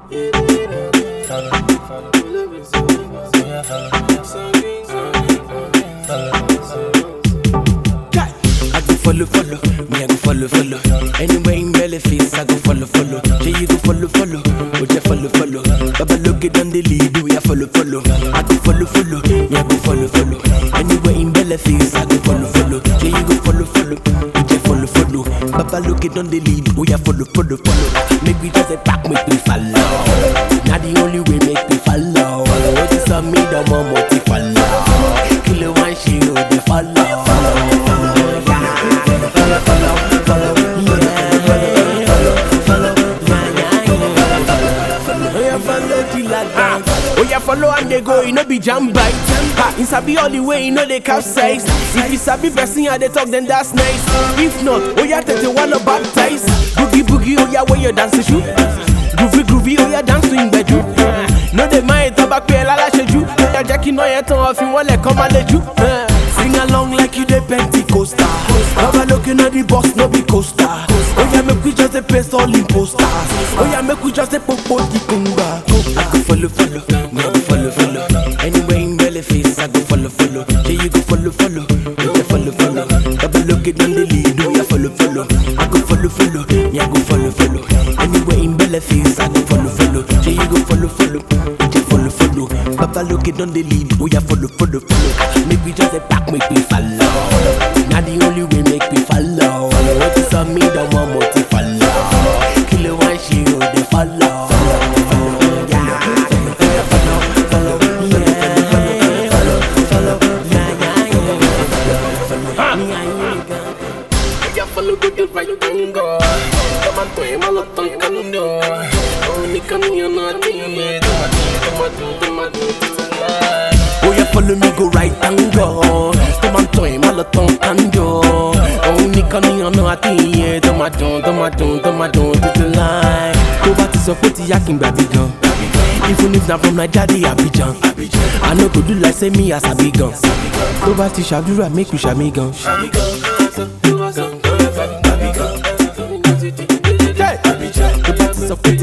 Follow, me I go follow. Anywhere in belly face, I go follow. Say you go follow, would you follow? Baba look it on the lead, we a follow. I go follow, me I go follow. Anywhere in belly face, I go follow. Say you go follow, would you follow? Baba look it on the lead, we a follow. Make we just a back, make we follow. Not the only way, make we follow. What is on me, the more motive follow. Kill a one, she go the follow. Oh yeah, follow and they go, you know be jam bite. In sabi all the way, you know they capsize. If you sabi person and they talk, then that's nice. If not, oh yeah, take the one baptize. Boogie, oh yeah, where you dance to shoot. Groovy, oh yeah, dance to in bedroom. No they mind talk pay la sheju. Yeah, Jackie no yet on if you want like come and let you. Sing along like you the Pentecostal. Baba looking at the boss, no be coaster. Oh yeah, make we just a paste all imposters. Oh yeah, make we just a popo di kunga. I go follow, me I go follow. Anyway in belly face, I go follow. Yeah, you go follow, you go follow. Baba looking on the lead, oh yeah, follow. I go follow, me I go follow. Anyway in belly face, I go follow. Yeah, you go follow, you go follow. Baba looking on the lead, oh yeah, follow. Make we just a back, make we follow. Not the only way, make we follow. What is on me, the one more to follow. Kill a one, she go the follow. Follow good right tango. Come on, toy malotong kando. Only kami na tiye. Oh yeah, follow me go right tango. Come on, toy malotong kando. Only kami na tiye. Tomato, this line. Go back to support yakin baby gun. Even if not from Nigeria, Abidjan. I know go do like say me as a big gun. Go back to Shadura, make me shami gun. Hey,